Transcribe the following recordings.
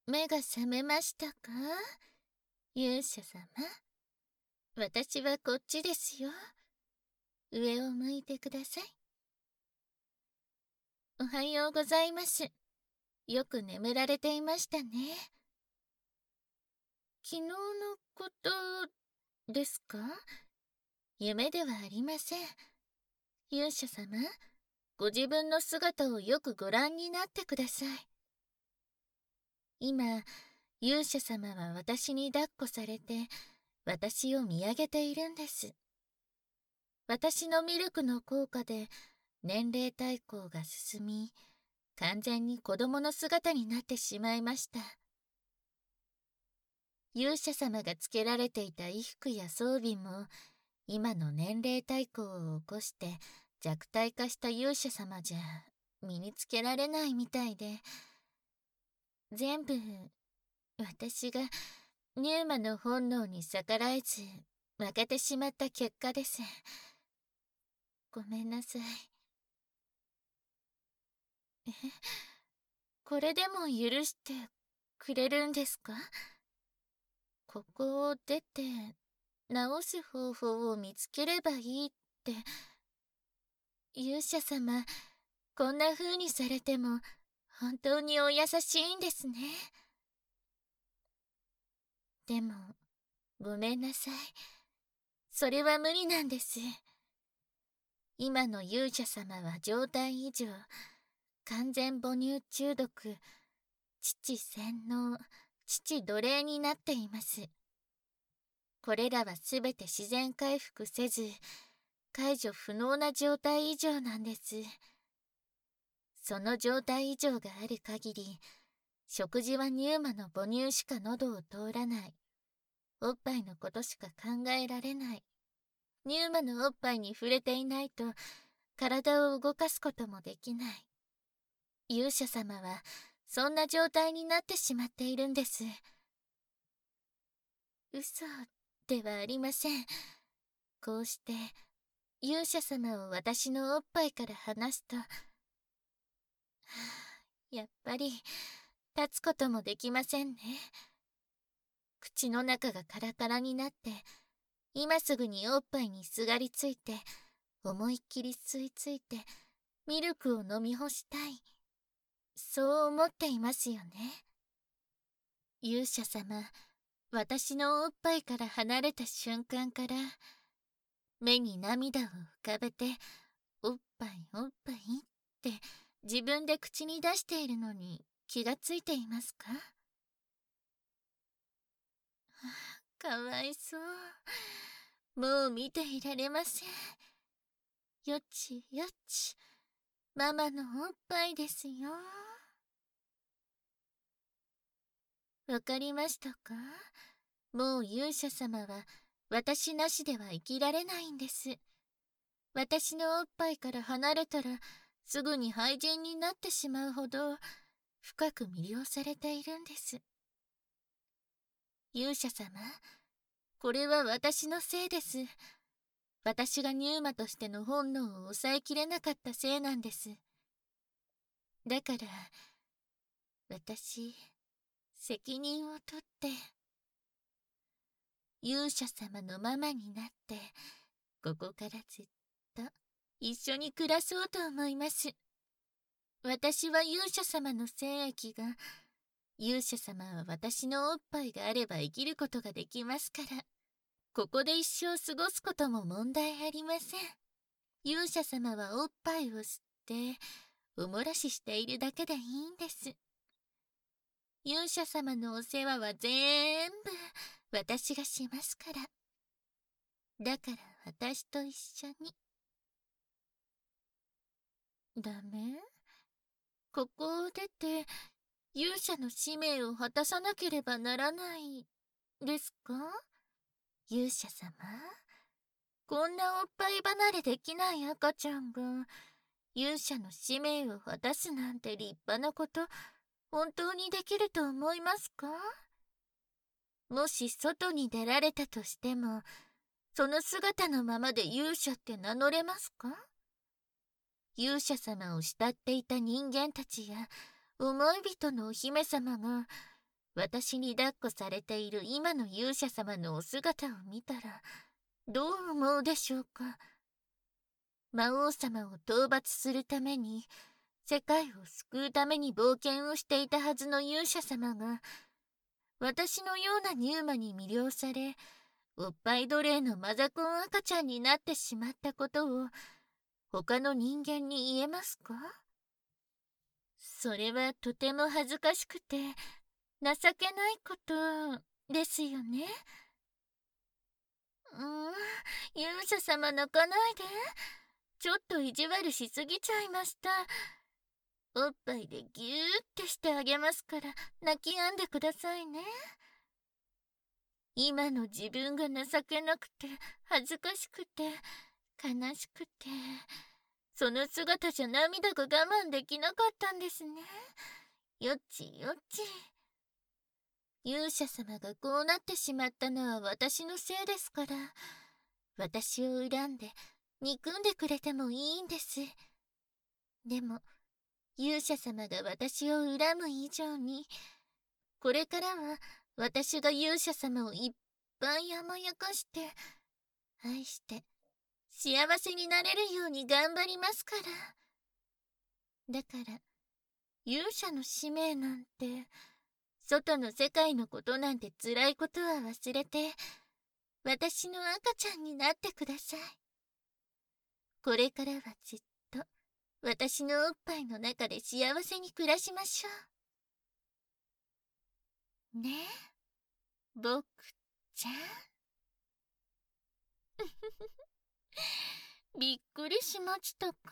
目が覚めましたか？勇者様。私はこっちですよ。上を向いてください。おはようございます。よく眠られていましたね。昨日のことですか？夢ではありません。勇者様、ご自分の姿をよくご覧になってください。今、勇者様は私に抱っこされて、私を見上げているんです。私のミルクの効果で年齢対抗が進み、完全に子供の姿になってしまいました。勇者様がつけられていた衣服や装備も、今の年齢対抗を起こして弱体化した勇者様じゃ身につけられないみたいで、全部私がニューマの本能に逆らえず負けてしまった結果です。ごめんなさい。これでも許してくれるんですか？ここを出て直す方法を見つければいいって。勇者様、こんな風にされても本当にお優しいんですね。でも、ごめんなさい。それは無理なんです。今の勇者様は状態異常、完全母乳中毒、父洗脳、父奴隷になっています。これらはすべて自然回復せず、解除不能な状態異常なんです。その状態異常がある限り、食事はニューマの母乳しか喉を通らない。おっぱいのことしか考えられない。ニューマのおっぱいに触れていないと、体を動かすこともできない。勇者様は、そんな状態になってしまっているんです。嘘ではありません。こうして、勇者様を私のおっぱいから離すと、やっぱり、立つこともできませんね。口の中がカラカラになって、今すぐにおっぱいにすがりついて、思いっきり吸い付いて、ミルクを飲み干したい。そう思っていますよね。勇者様、私のおっぱいから離れた瞬間から、目に涙を浮かべて、おっぱいおっぱいって自分で口に出しているのに気がついていますか？かわいそう。もう見ていられません。よちよち、ママのおっぱいですよ。わかりましたか？もう勇者様は私なしでは生きられないんです。私のおっぱいから離れたらすぐに廃人になってしまうほど深く魅了されているんです。勇者様、これは私のせいです。私がニューマとしての本能を抑えきれなかったせいなんです。だから、私、責任を取って、勇者様のママになって、ここからずっと一緒に暮らそうと思います。私は勇者様の精液が、勇者様は私のおっぱいがあれば生きることができますから、ここで一生過ごすことも問題ありません。勇者様はおっぱいを吸って、お漏らししているだけでいいんです。勇者様のお世話は全部私がしますから。だから私と一緒に。ダメ？ここを出て勇者の使命を果たさなければならないですか？勇者様、こんなおっぱい離れできない赤ちゃんが勇者の使命を果たすなんて立派なこと本当にできると思いますか？もし外に出られたとしても、その姿のままで勇者って名乗れますか？勇者様を慕っていた人間たちや思い人のお姫様が私に抱っこされている今の勇者様のお姿を見たら、どう思うでしょうか。魔王様を討伐するために、世界を救うために冒険をしていたはずの勇者様が、私のようなニューマに魅了され、おっぱい奴隷のマザコン赤ちゃんになってしまったことを、他の人間に言えますか？それはとても恥ずかしくて、情けないことですよね。勇者様泣かないで。ちょっと意地悪しすぎちゃいました。おっぱいでギューってしてあげますから、泣き止んでくださいね。今の自分が情けなくて、恥ずかしくて、悲しくて、その姿じゃ涙が我慢できなかったんですね。よっちよっち。勇者様がこうなってしまったのは私のせいですから、私を恨んで、憎んでくれてもいいんです。でも、勇者様が私を恨む以上に、これからは私が勇者様をいっぱい甘やかして、愛して、幸せになれるように頑張りますから。だから、勇者の使命なんて、外の世界のことなんて辛いことは忘れて、私の赤ちゃんになってください。これからはずっと、私のおっぱいの中で幸せに暮らしましょう。ねえ、僕ちゃん。びっくりしましたか？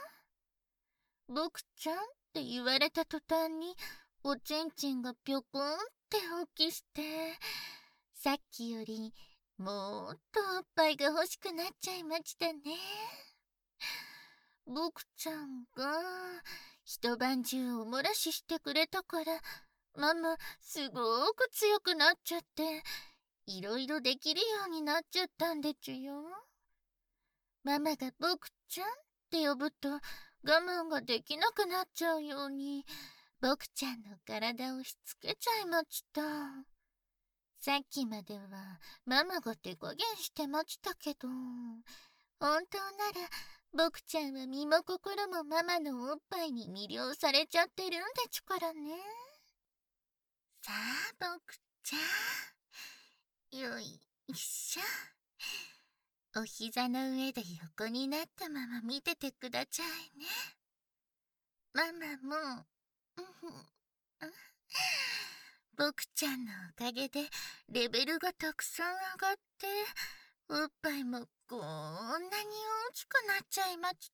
僕ちゃんって言われた途端に、おちんちんがぴょこんって大きして、さっきよりもっとおっぱいが欲しくなっちゃいましたね。僕ちゃんが一晩中おもらししてくれたから、ママすごく強くなっちゃって、いろいろできるようになっちゃったんでちゅよ。ママが僕ちゃんって呼ぶと我慢ができなくなっちゃうように、僕ちゃんの体をしつけちゃいました。さっきまではママが手加減してましたけど、本当なら僕ちゃんは身も心もママのおっぱいに魅了されちゃってるんでちゅからね。さあ僕ちゃん、よいしょ。お膝の上で横になったまま見ててくだちゃいね。ママも、僕ちゃんのおかげでレベルがたくさん上がって、おっぱいもこんなに大きくなっちゃいました。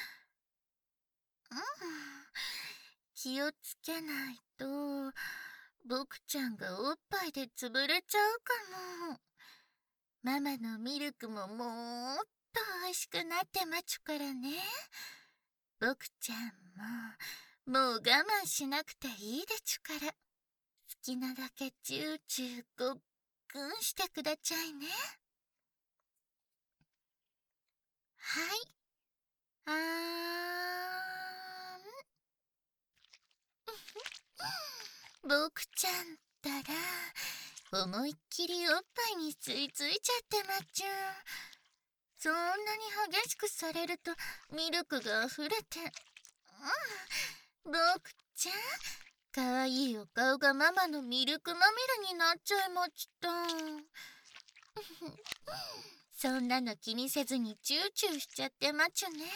気をつけないと、僕ちゃんがおっぱいで潰れちゃうかも。ママのミルクももっと美味しくなってまちゅからね。僕ちゃんも、もう我慢しなくていいでちゅから。好きなだけチューチューごっくんしてくだちゃいね。はい。僕ちゃんったら、思いっきりおっぱいに吸い付いちゃってまっちゅ。そんなに激しくされるとミルクが溢れて、僕ちゃん、かわいいお顔がママのミルクまみれになっちゃいました。そんなの気にせずにチューチューしちゃってまちゅね。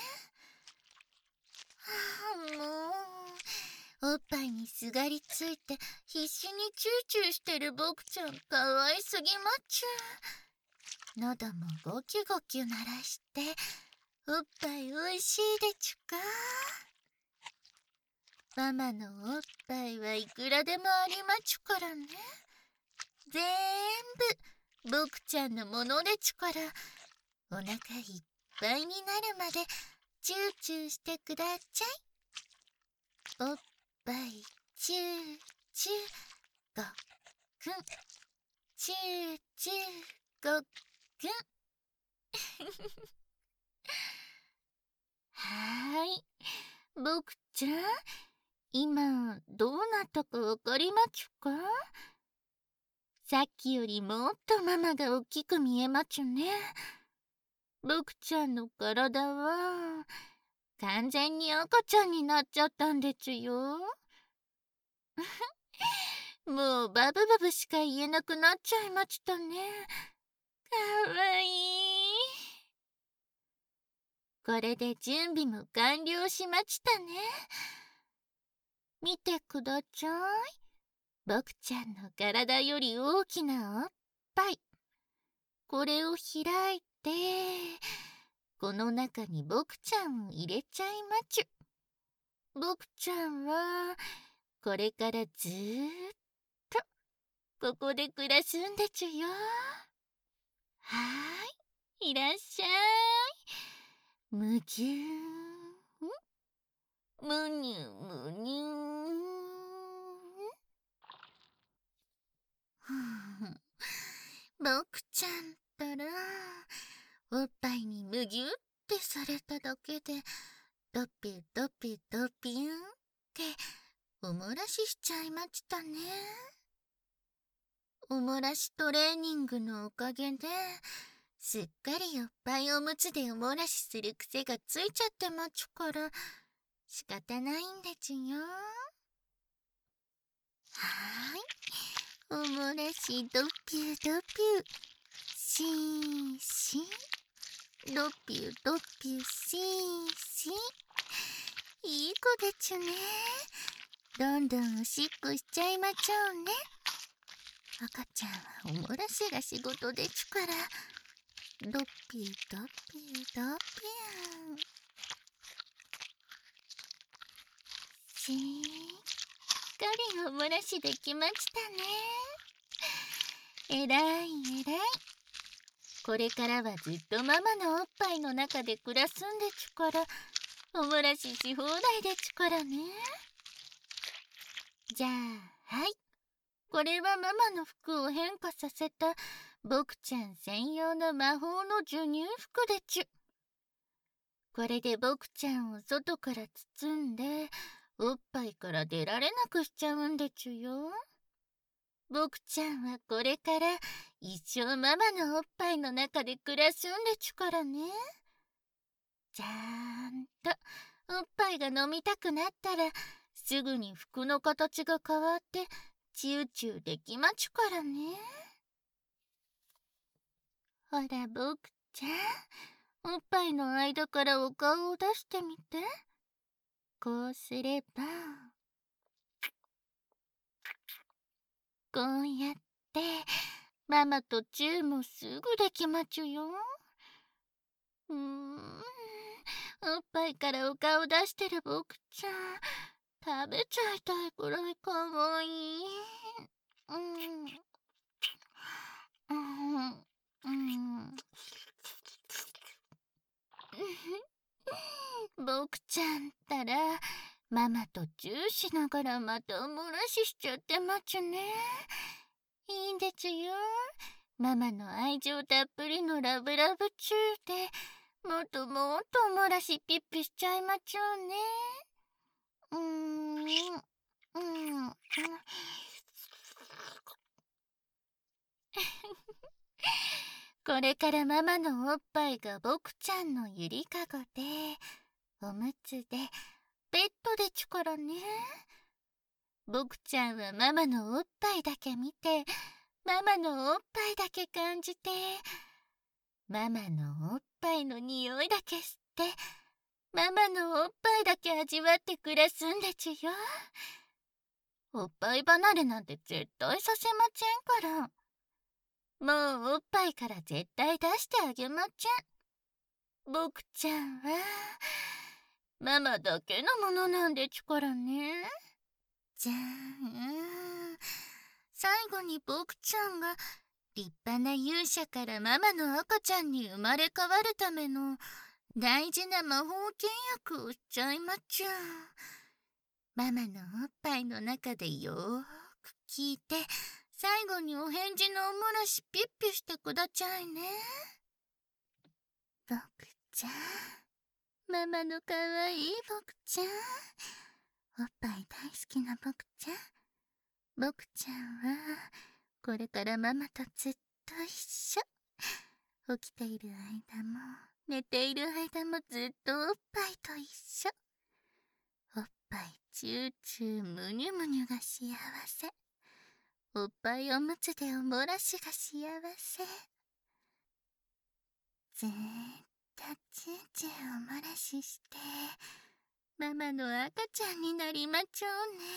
もう、おっぱいにすがりついて必死にチューチューしてる僕ちゃんかわいすぎまちゅ。喉もゴキュゴキュ鳴らして、おっぱいおいしいでちゅか。ママのおっぱいはいくらでもありまちゅからね。ぜーんぶ僕ちゃんのものでちゅから、お腹いっぱいになるまでチューチューしてくだちゃい。おっぱいチューチューごっくん、チューチューごっくん。はーい、僕ちゃん、 今、どうなったかわかりまちゅか？さっきよりもっとママが大きく見えまちゅね。僕ちゃんの体は、完全に赤ちゃんになっちゃったんでちゅよ。もうバブバブしか言えなくなっちゃいましたね。かわいい。これで準備も完了しましたね。見てくだちゃい。僕ちゃんの体より大きなおっぱい。これを開いて、この中に僕ちゃんを入れちゃいまちゅ。僕ちゃんは、これからずーっと、ここで暮らすんでちゅよ。はーい、いらっしゃい。むぎゅーん。むにゅむにゅーん。ふん僕ちゃんったら、おっぱいにむぎゅってされただけで、ドピドピドピュンってお漏らししちゃいましたね。お漏らしトレーニングのおかげで、すっかりおっぱいおむつでお漏らしする癖がついちゃってまちゅから、仕方ないんでちゅよ。はーい。お漏らしドピュドピュ。シーシー。ドピュドピュシーシー。いい子でちゅね。どんどんおしっこしちゃいまちょうね。赤ちゃんはお漏らしが仕事でちゅから、ドピュドピュドピュン。しっかりお漏らしできましたね。えらいえらい。これからはずっとママのおっぱいの中で暮らすんでちゅから、お漏らしし放題でちゅからね。じゃあ、はい。これはママの服を変化させた僕ちゃん専用の魔法の授乳服でちゅ。これで僕ちゃんを外から包んで、おっぱいから出られなくしちゃうんでちゅよ。僕ちゃんはこれから一生ママのおっぱいの中で暮らすんでちゅからね。ちゃんとおっぱいが飲みたくなったら、すぐに服の形が変わってチューチューできまちゅからね。ほら僕ちゃん、おっぱいの間からお顔を出してみて。こうすれば、こうやってママとチューもすぐできまちゅよ。おっぱいからお顔出してる僕ちゃん、食べちゃいたいくらいかわいい。うん。うん。うん。僕ちゃんったら、ママとチューしながらまたお漏らししちゃってまちゅね。いいんでちゅよ。ママの愛情たっぷりのラブラブチューで、もっともっとお漏らしピッピしちゃいまちゅね。うーん。うん。これからママのおっぱいが僕ちゃんのゆりかごで、おむつで、ベッドでちゅからね。僕ちゃんはママのおっぱいだけ見て、ママのおっぱいだけ感じて、ママのおっぱいの匂いだけ吸って、ママのおっぱいだけ味わって暮らすんでちゅよ。おっぱい離れなんて絶対させまちぇんから。もうおっぱいから絶対出してあげまちぇん。僕ちゃんは、ママだけのものなんでちゅからね。じゃあ、最後に僕ちゃんが立派な勇者からママの赤ちゃんに生まれ変わるための大事な魔法契約をしちゃいまちゅ。ママのおっぱいの中でよーく聞いて、最後にお返事のおもらしピッピしてくだちゃいね。僕ちゃん、ママのかわいい僕ちゃん、 おっぱい大好きな僕ちゃん。僕ちゃんは、これからママとずっと一緒。起きている間も、寝ている間もずっとおっぱいと一緒。おっぱいチューチューむにゅむにゅが幸せ。おっぱいおむつでおもらしが幸せ。ずーっとチューチューおもらしして、ママの赤ちゃんになりまちょうね。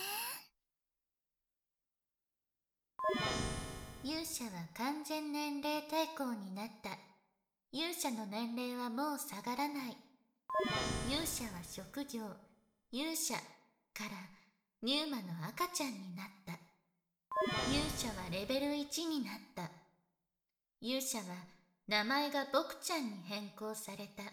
勇者は完全年齢対抗になった。勇者の年齢はもう下がらない。勇者は職業、勇者からニューマの赤ちゃんになった。勇者はレベル1になった。勇者は名前が僕ちゃんに変更された。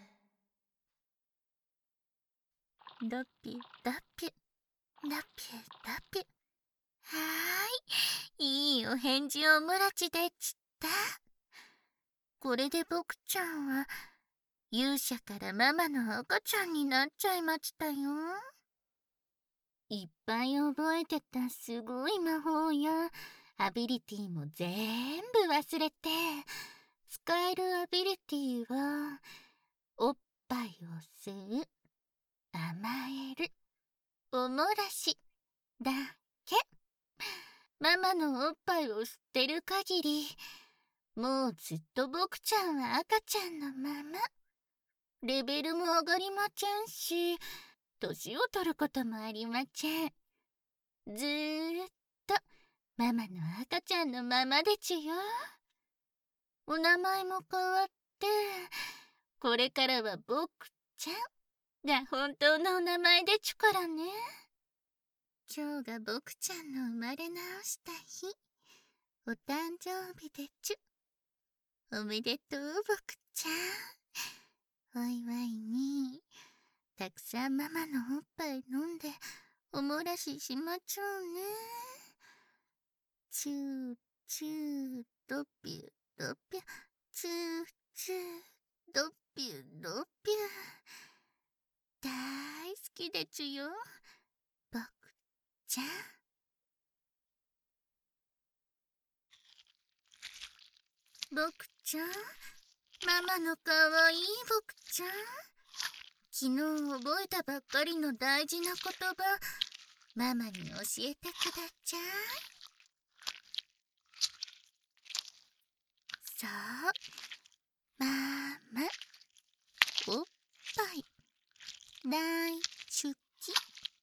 ドピュドピュ、ドピュドピュ。はーい、いいお返事をもらちでちった。これで僕ちゃんは勇者からママの赤ちゃんになっちゃいましたよ。いっぱい覚えてたすごい魔法やアビリティも全部忘れて、使えるアビリティはおっぱいを吸う、甘える、おもらしだけ。ママのおっぱいを吸ってる限り、もうずっと僕ちゃんは赤ちゃんのまま。レベルも上がりまちゃんし、年を取ることもありまちゃん。ずーっとママの赤ちゃんのままでちゅよ。お名前も変わって、これからは僕ちゃんが本当のお名前でちゅからね。今日が僕ちゃんの生まれ直した日。お誕生日でちゅ。おめでとう僕ちゃん。お祝いにたくさんママのおっぱい飲んでおもらししまちょうね。チューチュードピュドピュ、チューチュードピュドピュ。大好きでちゅよ僕ちゃん。僕ちゃん、ママのかわいい僕ちゃん。昨日覚えたばっかりの大事な言葉、ママに教えてくだちゃい。そう、ママ、おっぱい、大好き。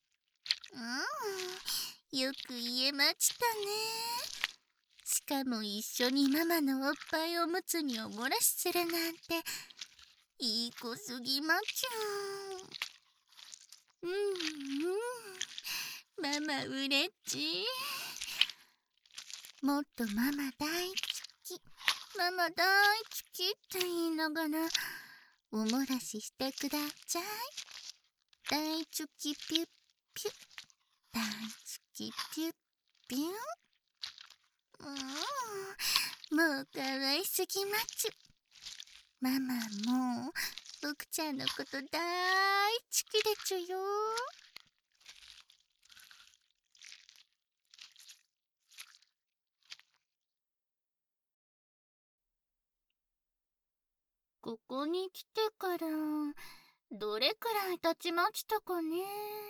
よく言えましたね。しかも一緒にママのおっぱいおむつにおもらしするなんて、いい子すぎまちゅママうれっち。もっとママ大好き、ママ大好きって言いながらおもらししてくだちゃい。大チョキピュッピュッ、大チョキピュッピュン。もうかわいすぎまちゅ。ママも僕ちゃんのこと大好きでちゅよ。ここに来てからどれくらい経ちましたかね。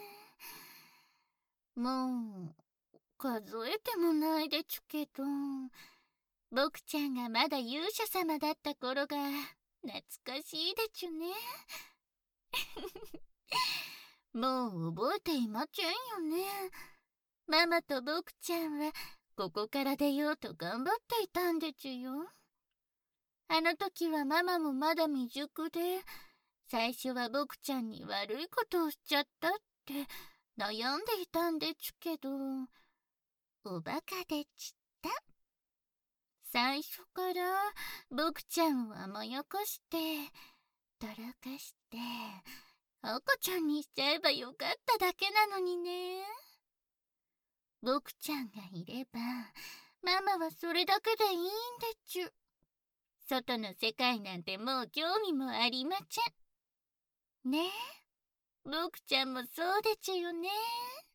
もう数えてもないでちゅけど、僕ちゃんがまだ勇者様だった頃が懐かしいでちゅね。もう覚えていまちゃんよね。ママと僕ちゃんはここから出ようと頑張っていたんでちゅよ。あの時はママもまだ未熟で、最初は僕ちゃんに悪いことをしちゃったって悩んでいたんでちゅけど、おバカでちった。最初から僕ちゃんを甘やかして、だらかして、赤ちゃんにしちゃえばよかっただけなのにね。僕ちゃんがいれば、ママはそれだけでいいんでちゅ。外の世界なんてもう興味もありまちゃん。ねえ、僕ちゃんもそうでちゅよね。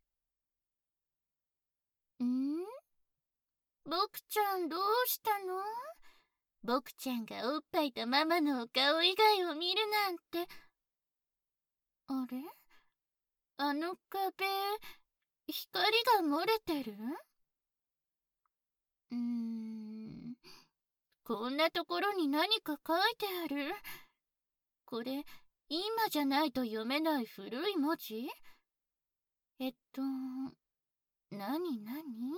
ん？僕ちゃんどうしたの？僕ちゃんがおっぱいとママのお顔以外を見るなんて。あれ？あの壁、光が漏れてる？こんなところに何か書いてある？これ、今じゃないと読めない古い文字？なになに？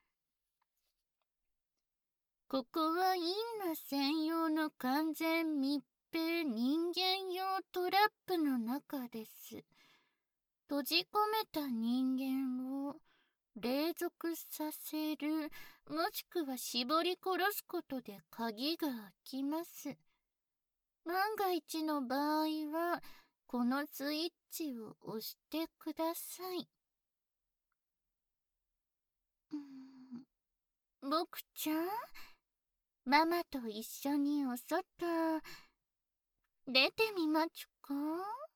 ここはインナ専用の完全密閉人間用トラップの中です。閉じ込めた人間を隷属させる、もしくは絞り殺すことで鍵が開きます。万が一の場合は、このスイッチを押してください。僕ちゃん、ママと一緒にお外、出てみまちゅか？